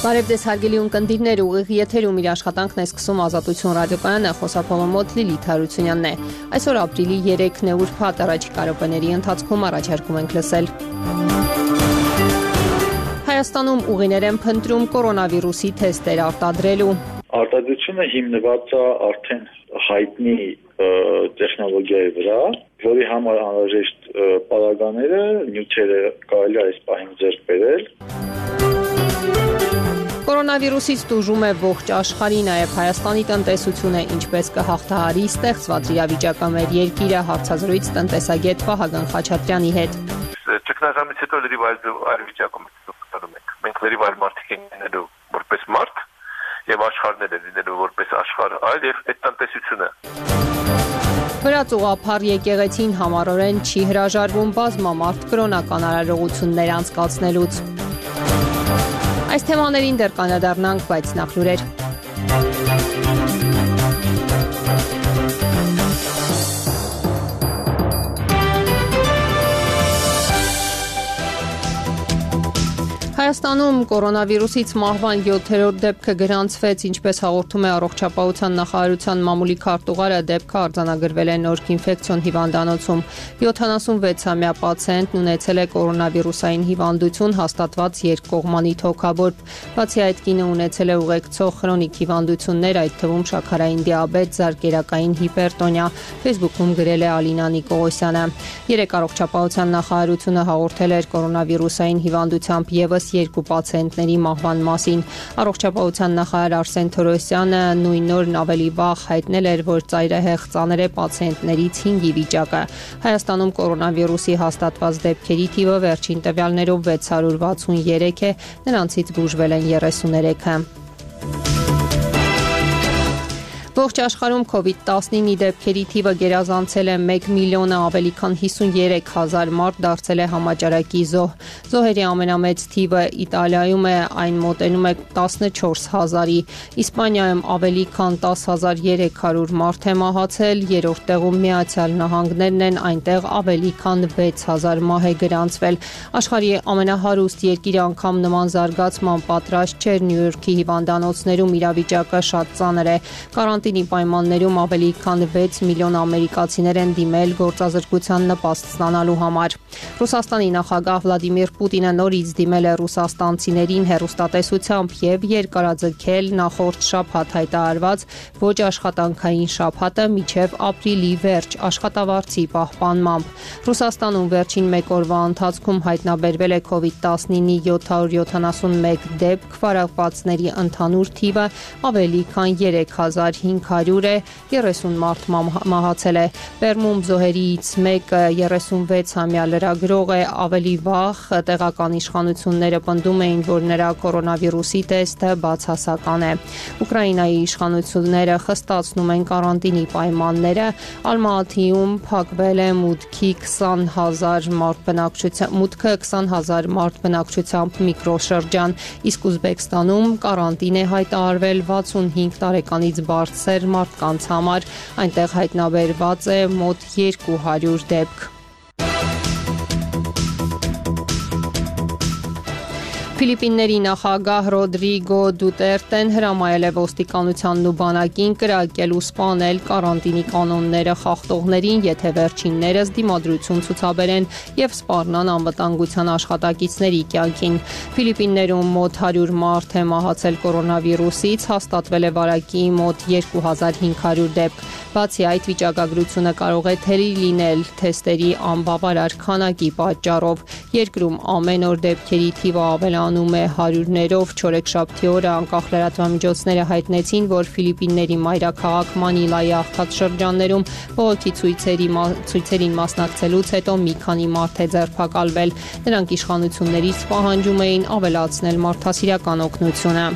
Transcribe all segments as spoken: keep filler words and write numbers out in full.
Բարև ձեզ հարգելի ունկնդիրներ, ուղիղ եթերում իր աշխատանքն է սկսում Ազատություն ռադիոկայանը, խոսափողը մոտ Լիլիթ Հարությունյանն է։ Այսօր ապրիլի երեքն է, ուրբաթ առաջիկա րոպեների ընթացքում առաջարկում ենք լսել։ Հայաստանում ուղիներ են փնտրում կորոնավիրուսի թեստեր արտադրելու։ Արտադրությունը հիմնված է արդեն հայտնի տեխնոլոգիայի վրա, որի համար անհրաժեշտ պարագաները, նյութերը կարելի է այս պահին ձեռք բերել։ Կորոնավիրուսից տուժում է ողջ աշխարհի, նաև Հայաստանի տնտեսությունը ինչպես կհաղթահարի ստեղծված իրավիճակը մեր երկիրը, հարցազրույց տնտեսագետ Վահագն Խաչատրյանի հետ։ Ճգնաժամից հետո լրիվ այլ վիճակում ենք։ Մենք լրիվ այլ մարդիկ ենք լինելու որպես մարդ եւ աշխարհներ են լինելու որպես աշխարհ, այլ եւ այդ տնտեսությունը։ Վրաց եկեղեցին համառորեն չի հրաժարվում բազմամարդ կրոնական արարողություններ անցկացնելուց։ Այս թեմաներին դեռ կանադառնանք, բայց նախ լուրեր։ Հայաստանում կորոնավիրուսից մահվան յոթերորդ դեպքը գրանցվեց, ինչպես հաղորդում է Առողջապահության նախարարության մամուլի քարտուղարը, դեպքը արձանագրվել է Նորք ինֆեկցիոն հիվանդանոցում։ յոթանասունվեցամյա պացիենտն ունեցել է կորոնավիրուսային հիվանդություն, հաստատված երկկողմանի թոքաբորբ։ Բացի այդ, կինը ունեցել է ուղեկցող խրոնիկ հիվանդություններ, այդ թվում շաքարային դիաբետ, զարկերակային հիպերտոնիա, Facebook-ում գրել է Ալինա Նիկողոսյանը։ Երեկ Առողջապահության նախարարությունը հաղորդել էր կորոնավիրուսային հիվանդությամբ եւս երկու պացիենտների մահվան մասին։ Առողջապահության նախարար Արսեն Թորոսյանը նույն օրն ավելի վաղ հայտնել էր, որ ծայրահեղ ծանր է պացիենտներից հինգի վիճակը։ Հայաստանում կորոնավիրուսի հաստատված դեպքերի թիվը վերջին տվյալներով վեց հարյուր վաթսուներեք է, նրանցից բուժվել են երեսուներեքը։ Ողջ աշխարհում կովիդ տասնինը դեպքերի թիվը գերազանցել է մեկ միլիոնը, ավելի քան հիսուներեք հազար մարդ դարձել է համաճարակի զոհ։ Զոհերի ամենամեծ թիվը Իտալիայում է, այն մոտենում է տասնչորս հազարի։ Իսպանիայում ավելի քան տասը հազար երեք հարյուր մարդ է մահացել, երրորդ տեղում Միացյալ Նահանգներն են, այնտեղ ավելի քան վեց հազար մահ է գրանցվել։ Աշխարհի ամենահարուստ երկիրը անգամ նման զարգացման պատրաստ չէր, Նյու Յորքի հիվանդանոցներում իրավիճակը շատ ծանր է։ Կարանտինի պայմաններում ավելի քան վեց միլիոն ամերիկացիներ են դիմել գործազրկության նպաստ ստանալու համար։ Ռուսաստանի նախագահ Վլադիմիր Պուտինը նորից դիմել է ռուսաստանցիներին հեռուստատեսությամբ եւ երկարաձգել նախորդ շաբաթ հայտարարված ոչ աշխատանքային շաբաթը մինչեւ ապրիլի վերջ աշխատավարձի պահպանմամբ։ Ռուսաստանում վերջին մեկ օրվա ընթացքում հայտնաբերվել է կովիդ տասնինը յոթ հարյուր յոթանասունմեկ դեպք, վարակվածների ընդհանուր թիվը ավելի քան երեք հազար հինգ հարյուր է, երեսուն մարդ մահացել է։ Պերմում զոհերից մեկը երեսունվեցամյա լրագրող է, ավելի վաղ տեղական իշխանությունները պնդում էին, որ նրա կորոնավիրուսի տեստը բացասական է։ Ուկրաինայի իշխանությունները խստացնում են կարանտինի պայմանները, Ալմատիում փակվել է մուտքի քսան հազար մարդ բնակչությամբ, մուտքը քսան հազար մարդ բնակչությամբ միկրոշրջան, իսկ Ուզբեկստանում կարանտին է հայտարարվել վաթսունհինգ տարեկանից բարձր մարդկանց համար, այնտեղ հայտնաբերված է մոտ երկու հարյուր դեպք։ Ֆիլիպինների նախագահ Ռոդրիգո Դուտերտեն հրամայել է ոստիկանությանն ու բանակին կրակել ու սպանել կարանտինի կանոնները խախտողներին, եթե վերջիններս դիմադրություն ցուցաբերեն եւ սպառնան անվտանգության աշխատակիցների կյանքին։ Ֆիլիպիններում մոտ հարյուր մարդ է մահացել կորոնավիրուսից, հաստատվել է վարակի մոտ երկու հազար հինգ հարյուր դեպք։ Բացի այդ, վիճակագրությունը կարող է թերի լինել թեստերի անբավարար քանակի պատճառով։ Երկրում ամեն օր դեպքերի թիվը ավելանում է հարյուրներով։ Չորեքշաբթի օրը անկախ լրատվամիջոցները հայտնեցին, որ Ֆիլիպինների մայրաքաղաք Մանիլայի աղքատ շրջաններում բողոքի ցույցերի ցույցերին մասնակցելուց հետո մի քանի մարդ է ձերբակալվել։ Նրանք իշխանություններից պահանջում էին ավելացնել մարդասիրական օգնությունը։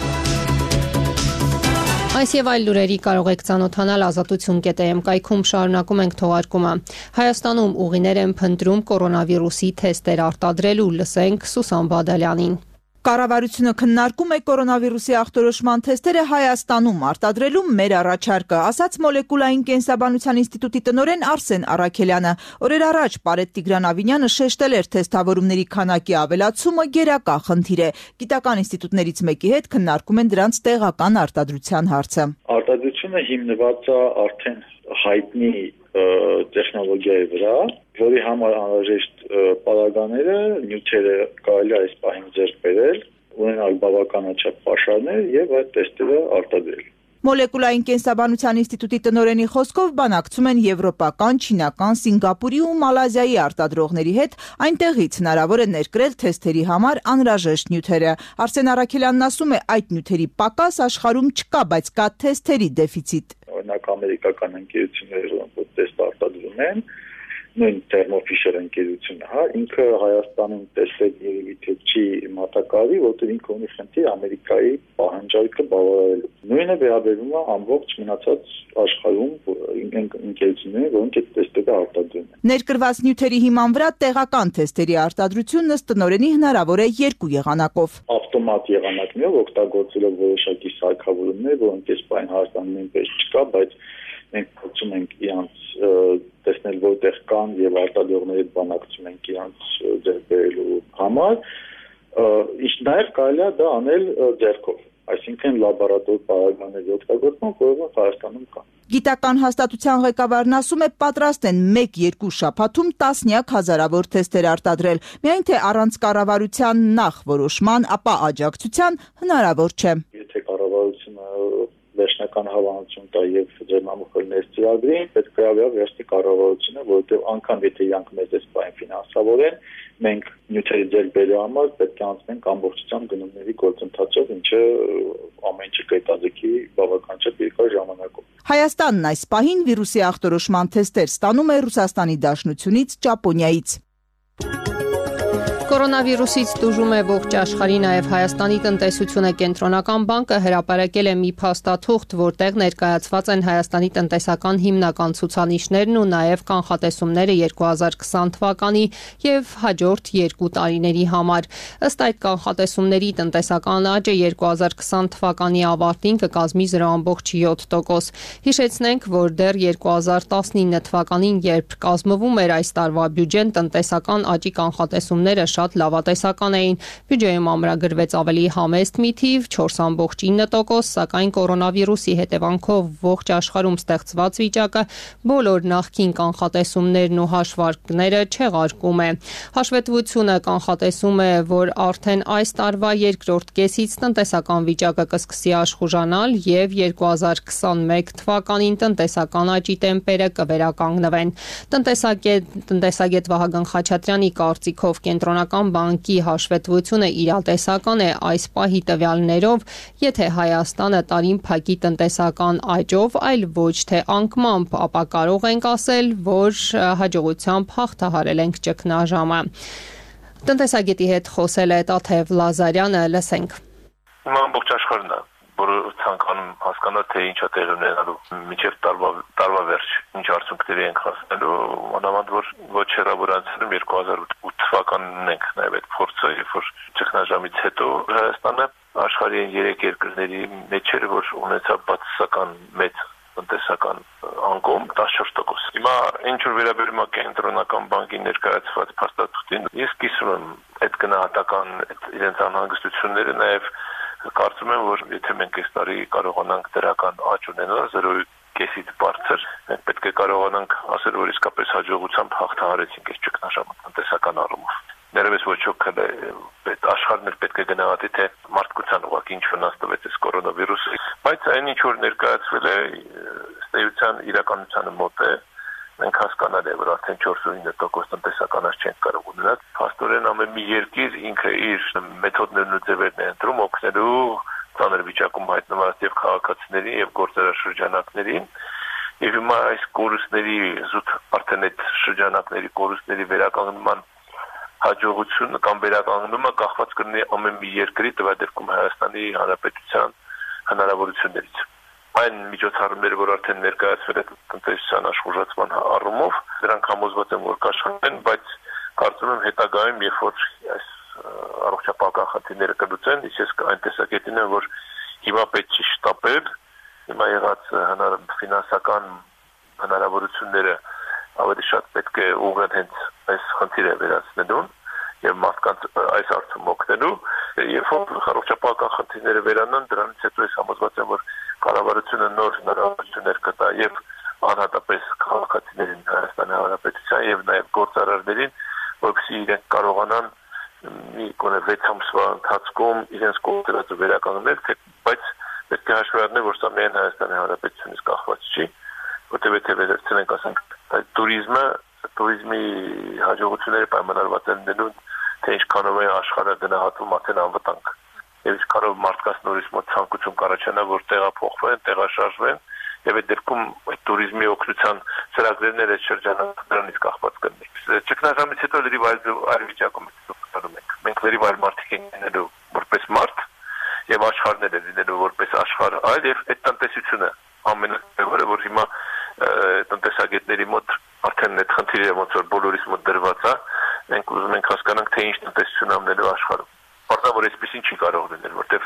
Այս եւ այլ լուրերի կարող եք ծանոթանալ ազատություն կետ է էմ կայքում, շարունակում ենք թողարկումը։ Հայաստանում ուղիներ են փնտրում կորոնավիրուսի թեստեր արտադրելու, լսենք Սուսան Բադալյանին։ Կառավարությունը քննարկում է կորոնավիրուսի ախտորոշման թեստերը Հայաստանում արտադրելու մեր առաջարկը, ասաց Մոլեկուլային կենսաբանության ինստիտուտի տնօրեն Արսեն Առաքելյանը։ Օրեր առաջ Պարետ Տիգրան Ավինյանը շեշտել էր թեստավորումների քանակի ավելացումը գերակա խնդիր է։ Գիտական ինստիտուտներից մեկի հետ քննարկում են դրանց տեղական արտադրության հարցը։ Արտադրությունը հիմնված է արդեն հայտնի տեխնոլոգիայի վրա, որի համար անհրաժեշտ պարագաները, նյութերը կարելի է այս պահին ձեռք բերել, ունենալ բավականաչափ պաշարներ եւ այդ տեստերը արտադրել։ Մոլեկուլային կենսաբանության ինստիտուտի տնօրենի խոսքով բանակցում են եվրոպական, չինական, Սինգապուրի ու Մալազիայի արտադրողների հետ, այնտեղից հնարավոր է ներկրել թեստերի համար անհրաժեշտ նյութերը։ Արսեն Առաքելյանն ասում է, այդ նյութերի պակաս աշխարհում չկա, բայց կա թեստերի դեֆիցիտ։ Օրինակ ամերիկական ընկերությունները, որոնք տեստ արտադրում են, նույն Thermo Fisher ընկերությունը, հա, ինքը Հայաստանում տեսել երևի թե չի մատակարարի, որտեղ ինքը ունի խնդիր Ամերիկայի պահանջարկը բավարարելու։ Նույնը վերաբերում է ամբողջ մնացած աշխարհում ընկերություններին, որոնք այդ տեստերը արտադրում են։ Ներկրված նյութերի հիման վրա տեղական թեստերի արտադրությունն ըստ տնօրենի հնարավոր է երկու եղանակով։ Ավտոմատ եղանակներով օգտագործելով որոշակի սարքավորումներ, որոնք այս պայն Հայաստանում նույնպես չկա, բայց մենք փորձում ենք իրանց տեսնել որտեղ կան եւ արտադրողների հետ բանակցում ենք իրանց ձեռք բերելու համար, իսկ նաեւ կարելի է դա անել ձեռքով, այսինքն լաբորատոր պարագաների օգտագործմամբ, որոնք Հայաստանում կան։ Գիտական հաստատության ղեկավարն ասում է, պատրաստ են մեկ-երկու շաբաթում տասնյակ հազարավոր թեստեր արտադրել, միայն թե առանց կառավարության նախ որոշման, ապա աջակցության հնարավոր չէ։ Եթե կառավարությունը վերջնական հավանություն տա եւ ջերմամուխելներ ծրագրին, պետք է ավելա վերջի կառավարությունը, որովհետեւ անգամ եթե իրանք մեզ այս բան ֆինանսավորեն, մենք նյութերի ձեռք բերելու համար պետք է անցնենք ամբողջությամբ գնումների գործընթացով, ինչը ամեն ինչը կետաձգի բավականաչափ երկար ժամանակով։ Հայաստանն այս պահին վիրուսի ախտորոշման թեստեր ստանում է Ռուսաստանի Դաշնությունից, Ճապոնիայից։ Կորոնավիրուսից տուժում է ողջ աշխարհի, նաև Հայաստանի տնտեսությունը կենտրոնական բանկը հրապարակել է մի փաստաթուղթ, որտեղ ներկայացված են Հայաստանի տնտեսական հիմնական ցուցանիշներն ու նաև կանխատեսումները երկու հազար քսան թվականի եւ հաջորդ երկու տարիների համար։ Ըստ այդ կանխատեսումների տնտեսական աճը երկու հազար քսան թվականի ավարտին կկազմի զրո բացարձակ յոթ տոկոս։ Հիշեցնենք, որ դեռ երկու հազար տասնինը թվականին, երբ կազմվում էր այս տարվա բյուջեն, տնտեսական աճի կանխատեսումները շատ լավատեսական էին։ Բյուջեում ամրագրվեց ավելի համեստ մի թիվ չորս բացարձակ ինը տոկոս, սակայն կորոնավիրուսի հետևանքով ողջ աշխարհում ստեղծված վիճակը բոլոր նախկին կանխատեսումներն ու հաշվարկները չեղարկում է։ Հաշվետվությունը կանխատեսում է, որ արդեն այս տարվա երկրորդ կեսից տնտեսական վիճակը կսկսի աշխուժանալ եւ երկու հազար քսանմեկ թվականին տնտեսական աճի տեմպերը կվերականգնվեն։ Տնտեսագետ տնտեսագետ Վահագն Խաչատրյանի կարծիքով կենտրոնական բանկի հաշվետվությունը իրատեսական է այս պահի տվյալներով, եթե Հայաստանը տարին փակի տնտեսական աճով, այլ ոչ թե անկմամբ, ապա կարող ենք ասել, որ հաջողությամբ հաղթահարել ենք ճգնաժամը։ Տնտեսագետի հետ խոսել է Տաթև Լազարյանը, լսենք։ Հիմա ամբողջ աշխարհն է, որը ցանկանում հասկանա, թե ինչ է տեղի ունենալու մինչև տարվա տարվա վերջ, ինչ արդյունքների ենք հասնելու, մանավանդ որ ոչ հեռավոր անցնում երկու հազար ութ թվականն ենք նաև այդ փորձը, երբ որ ճգնաժամից հետո Հայաստանը աշխարհի երեք երկրների մեջ էր, որ ունեցավ բացասական մեծ տնտեսական անկում տասնչորս տոկոս։ Հիմա ինչ որ վերաբերում է կենտրոնական բանկի ներկայացված փաստաթղթին, ես կիսում եմ այդ գնահատական իրենց անհանգստությունները, նաև կարծում եմ, որ եթե մենք այս տարի կարողանանք դրական աճ ունենալ զրո կեսից բարձր, մենք պետք է կարողանանք ասել, որ իսկապես հաջողությամբ հաղթահարեցինք այս ճգնաժամը տնտեսական առումով։ Ներևս ոչ ոք այդ աշխարհն էլ պետք է գնահատի, թե մարդկության ուղղակի ինչ վնաս տվեց այս կորոնավիրուսը, բայց այն ինչ որ ներկայացվել է ստեյության իրականությանը մոտ է, մենք հասկանալ է, որ արդեն չորսունինը տոկոս տնտեսական աճ չենք կարող ունենալ։ Փաստորեն ամեն մի երկիր ինքը իր մեթոդներն ու ձևերն է ընտրում օգնելու ծանր վիճակում հայտնված եւ քաղաքացիներին եւ գործարաշրջանակներին։ Եվ հիմա այս կորուստների զուտ արդեն այդ շրջանակների կորուստների վերականգնման հաջողությունը կամ վերականգնումը կախված կլինի ամեն մի երկրի, տվյալներում Հայաստանի Հանրապետության հնարավորություններից։ Այն միջոցառումները, որ արդեն ներկայացվել է տնտեսության աշխուժացման առումով, դրանք համոզված եմ, որ կաշխատեն, բայց կարծում եմ հետագայում, երբ որ այս առողջապահական խնդիրները կլուծեն, իսկ ես այն տեսակետին եմ, որ հիմա պետք չի շտապել, հիմա եղած ֆինանսական հնարավորությունները ավելի շատ պետք է ուղղեն հենց այս խնդիրը վերացնելուն եւ մարդկանց այս հարցում օգնելու, երբ որ առողջապահական խնդիրները վերանան, դրանից հետո ես համոզված եմ, որ կառավարությունը նոր հնարավորություններ կտա եւ անհատապես քաղաքացիներին Հայաստանի Հանրապետության եւ նաեւ գործարարներին, որպեսզի իրենք կարողանան մի կոնե վեց ամսվա ընթացքում իրենց կողմերից վերականգնել, բայց պետք է հաշվի առնել, որ սա միայն Հայաստանի Հանրապետությունից կախված չի, որտեղ եթե վերցնենք, ասենք, տուրիզմը, տուրիզմի հաջողությունները պայմանավորված են լինելու, թե ինչքանով է աշխարհը գնահատում արդեն անվտանգ, եւ ինչքանով մարդկանց նորից մոտ ցանկություն կառաջանա, որ տեղափոխվեն, տեղաշարժվեն, եւ այդ դեպքում այդ տուրիզմի օգնության ծրագրերն այդ շրջանառությունից կախված կլինի։ Ճգնաժամից հետո լրիվ այլ վիճակում ենք։ Մենք լրիվ այլ մարդիկ ենք լինելու որպես մարդ եւ աշխարհներ է լինելու որպես աշխարհ, այլ եւ այդ տնտեսությունը ամենակարևորը, որ հիմա տնտեսագետների մոտ արդեն այդ խնդիրը ոնց որ բոլորիս մոտ դրված է, մենք ուզում ենք հասկանանք, թե ինչ տնտեսություն ամնելու աշխարհում։ Պարզապես որ այսպեսին չի կարող լինել, որտեվ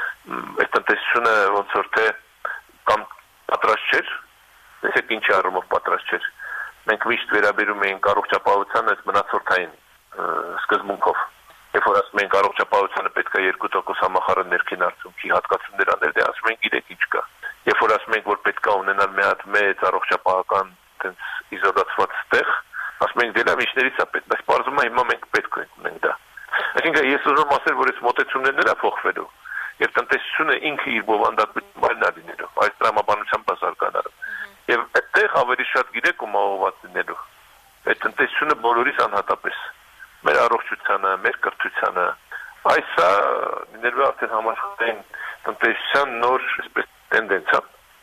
այդ տնտեսությունը ոնց որ թե կամ պատրաստ չէր, այսինքն ինչի առումով պատրաստ չէր։ Մենք միշտ վերաբերում էինք առողջապահության այս մնացորդային սկզբունքով։ Երբ որ ասում ենք առողջապահությանը պետք է երկու տոկոս համախառն ներքին արդյունքի հատկացումներ անել, դե ասում ենք գիտեք ինչ կա։ Երբ որ ասում ենք որ պետք է ունենալ մի հատ մեծ առողջապահական տենց իզոլացված տեղ, ասում ենք դե լավ ինչներից է պետք, բայց բարձում է հիմա մենք պետք ունենք դա։ Այսինքն ես ուզում եմ ասել, որ այս մոտեցումներն է փոխվելու եւ տնտեսությունը ինքը իր բովանդակությունն է լինելու, այս տրամաբանությամբ բացառկանալը։ Եվ այդտեղ ավելի շատ գիտեք ում ուղղված լինելու։ Այդ տնտեսությունը բոլորիս անհատապես մեր առողջությանը, մեր կրթությանը, այսա լինելու արդեն համաշխարհային տնտեսության նոր այսպես տենդենսա։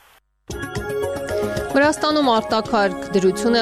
Վրաստանում արտակարգ դրություն է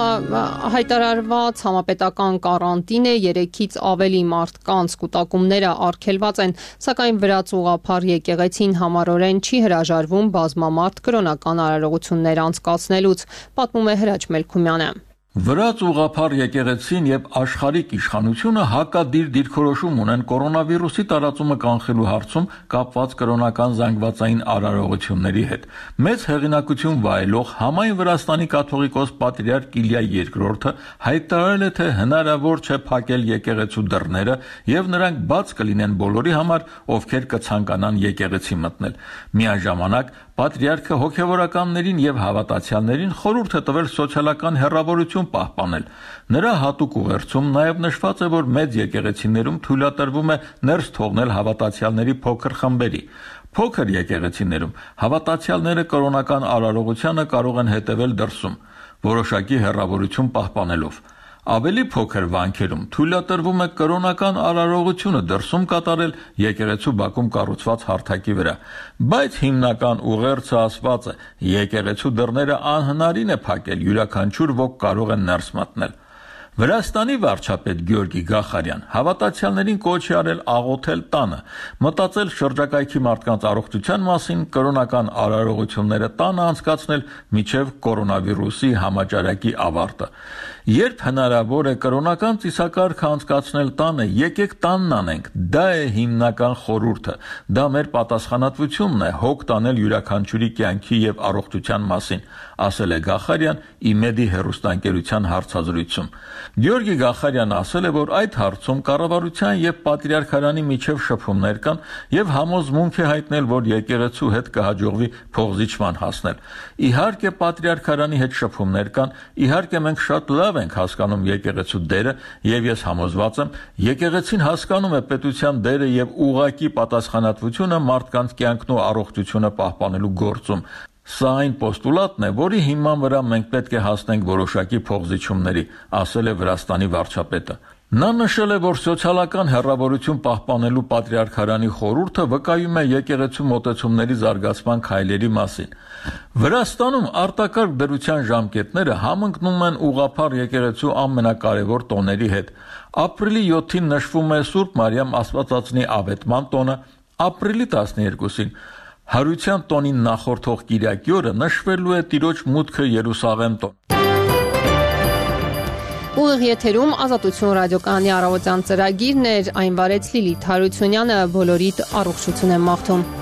հայտարարված, համապետական կարանտին է, երեքից ավելի մարդկանց կուտակումները արգելված են, սակայն վրաց ուղղափառ եկեղեցին համառորեն չի հրաժարվում բազմամարդ կրոնական արարողություններ անցկացնելուց, պատմում է Հրաչ Մելքումյանը։ Վրաց ուղղափառ եկեղեցին եւ աշխարհիկ իշխանությունը հակադիր դիրքորոշում ունեն կորոնավիրուսի տարածումը կանխելու հարցում կապված կրոնական զանգվածային արարողությունների հետ։ Մեծ հեղինակություն վայելող համայն Վրաստանի կաթողիկոս պատրիարք Իլիա երկրորդը հայտարարել է, թե հնարավոր չէ փակել եկեղեցու դռները եւ նրանք բաց կլինեն բոլորի համար, ովքեր կցանկանան եկեղեցի մտնել։ Միաժամանակ պատրիարքը հոգևորականներին եւ հավատացյալներին խորհուրդ է տվել սոցիալական հեռավորություն պահպանել։ Նրա հատուկ ուղերձում նաև նշված է, որ մեծ եկեղեցիներում թույլատրվում է ներս թողնել հավատացյալների փոքր խմբերի։ Փոքր եկեղեցիներում հավատացյալները կրոնական արարողությանը կարող են հետևել դրսում, որոշակի հեռավորություն պահպանելով։ Ավելի փոքր վանքերում թույլատրվում է կրոնական արարողությունը դրսում կատարել եկեղեցու բակում կառուցված հարթակի վրա, բայց հիմնական ուղերձը ասված է՝ եկեղեցու դռները անհնարին է փակել, յուրաքանչյուր ոք կարող է ներս մտնել։ Վրաստանի վարչապետ Գյորգի Գախարյան հավատացյալներին կոչ է արել աղոթել տանը, մտածել շրջակայքի մարդկանց առողջության մասին, կրոնական արարողությունները տանը անցկացնել մինչև կորոնավիրուսի համաճարակի ավարտը։ Երբ հնարավոր է կրոնական ծիսակարգ անցկացնել տանը, եկեք տանն անենք, դա է հիմնական խորհուրդը, դա մեր պատասխանատվությունն է հոգ տանել յուրաքանչյուրի կյանքի եւ առողջության մասին, ասել է Գախարյան ԻՄԵԴ-ի հեռուստաընկերության հարցազրույցում։ Գյորգի Գախարյանը ասել է, որ այդ հարցում կառավարության եւ պատրիարքարանի միջև շփումներ կան եւ համոզմունք է հայտնել, որ եկեղեցու հետ կհաջողվի փոխզիջման հասնել։ Իհարկե պատրիարքարանի հետ շփումներ կան, իհարկե մենք շատ լավ ենք հասկանում եկեղեցու դերը եւ ես համոզված եմ, եկեղեցին հասկանում է պետության դերը եւ ուղղակի պատասխանատվությունը մարդկանց կյանքն ու առողջությունը պահպանելու գործում։ Սա այն պոստուլատն է, որի հիման վրա մենք պետք է հասնենք որոշակի փոխզիջումների, ասել է Վրաստանի վարչապետը։ Նա նշել է, որ սոցիալական հեռավորություն պահպանելու պատրիարքարանի խորհուրդը վկայում է եկեղեցու մոտեցումների զարգացման քայլերի մասին։ Վրաստանում արտակարգ դրության ժամկետները համընկնում են ուղղափառ եկեղեցու ամենակարևոր տոների հետ։ Ապրիլի յոթին նշվում է Սուրբ Մարիամ Աստվածածնի ավետման տոնը, ապրիլի տասներկուսին Հարության տոնին նախորդող կիրակի օրը նշվելու է Տիրոջ մուտքը Երուսաղեմ տոն։ Ուղիղ եթերում Ազատություն ռադիոկայանի առավոտյան ծրագիրն էր, այն վարեց Լիլիթ Հարությունյանը, բոլորիդ առողջություն եմ մաղթում։